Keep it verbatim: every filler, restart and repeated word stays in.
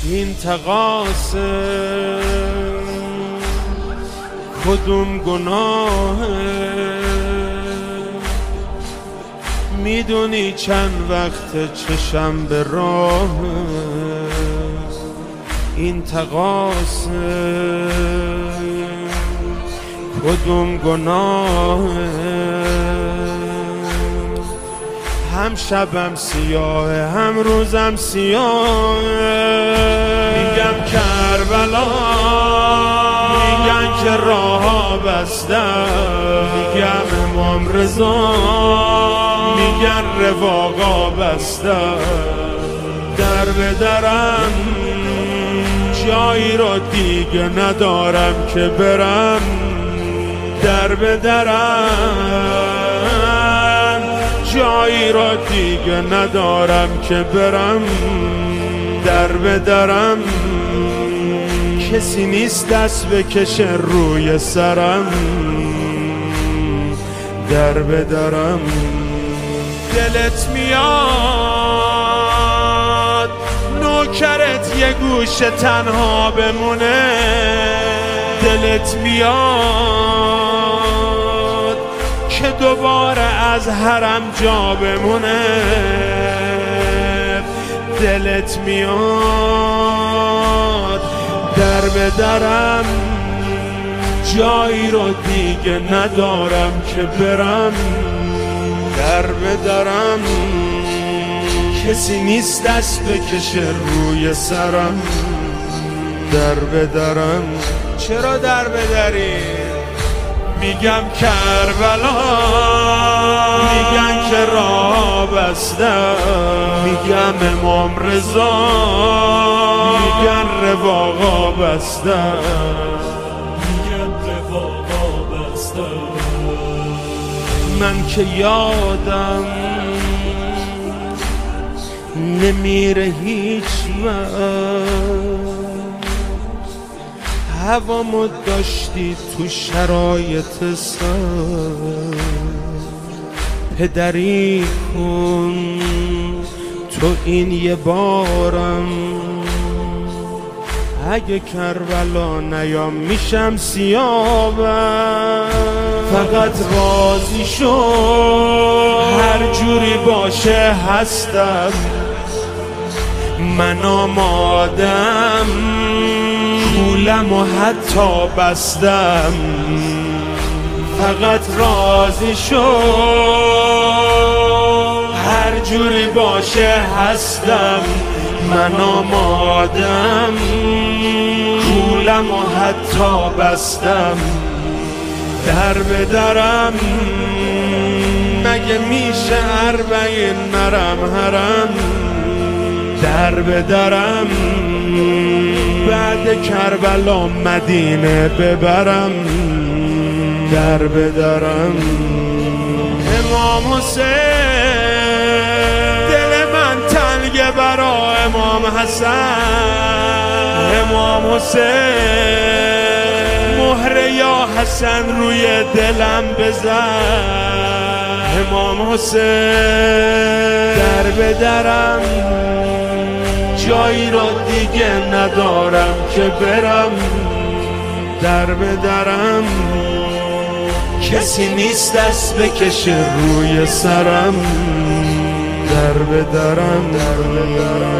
این تقاصه کدوم گناهه؟ میدونی چند وقت چشم به راه این تقاصه کدوم گناهه؟ هم شبم سیاهه هم روزم سیاهه. میگم کربلا، میگن که راه‌ها بسته، میگم امام رضا، میگن رواقا بسته. در به درم جایی رو دیگه ندارم که برم، در به درم جایی را دیگه ندارم که برم، در به درم کسی نیست دست بکشه روی سرم، در به درم. دلت میاد نوکرت یه گوشه تنها بمونه، دلت میاد که دوباره از حرم جا بمونه، دلت میاد در به درم جایی رو دیگه ندارم که برم، در به درم کسی نیست دست بکشه روی سرم، در به درم. چرا در به دری؟ میگم کربلا، میگن که راه بسته، میگم امام رضا، میگن رواقا بسته، میگن رواقا بسته. من که یادم نمیره هیچ وقت، هوامو داشتی تو شرایط سر، پدری کن تو این یه بارم، اگه کربلا نیام میشم سیاهم، فقط راضی شو هر جوری باشه هستم، من آمادم کولم و حتی بستم، فقط راضی شو هر جوری باشه هستم، من آمادم کولم و حتی بستم، در به درم مگه میشه اربعین نرم حرم، در به درم بعد کربلا مدینه ببرم، در به درم. امام حسین دل من تنگه برا امام حسن، امام حسین مهر یا حسن روی دلم بزن، امام حسین در به درم جایی را دیگه ندارم که برم، در به درم کسی نیست دست بکشه روی سرم، در به درم، در به درم.